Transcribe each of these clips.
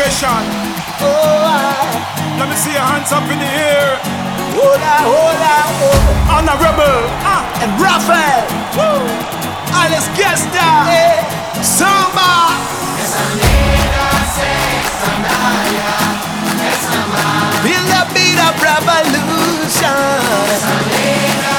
generation. Let me see your hands up in the air. Hola, hola, oh. Honorable And Raphael. Woo. Alex Gesta. Samba. Feel the beat of revolution.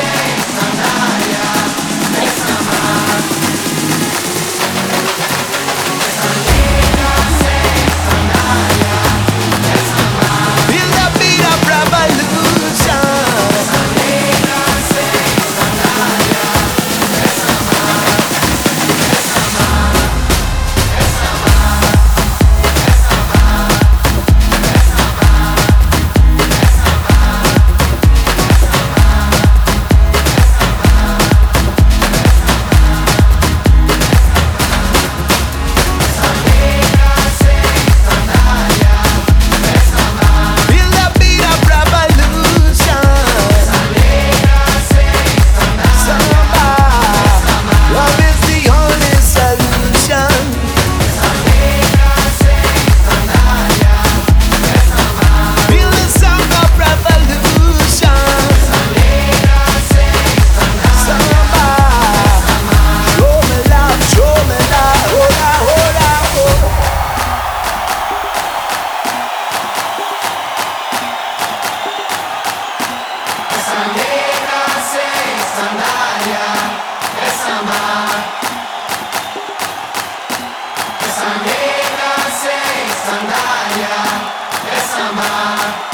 Feel the beat of revolution. Feel the beat of revolution. Samba. Love is the only solution. Feel the sound of revolution. Samba. Show me love, show me love. Hola, hola, oh. Essa nega sem sandália, essa má.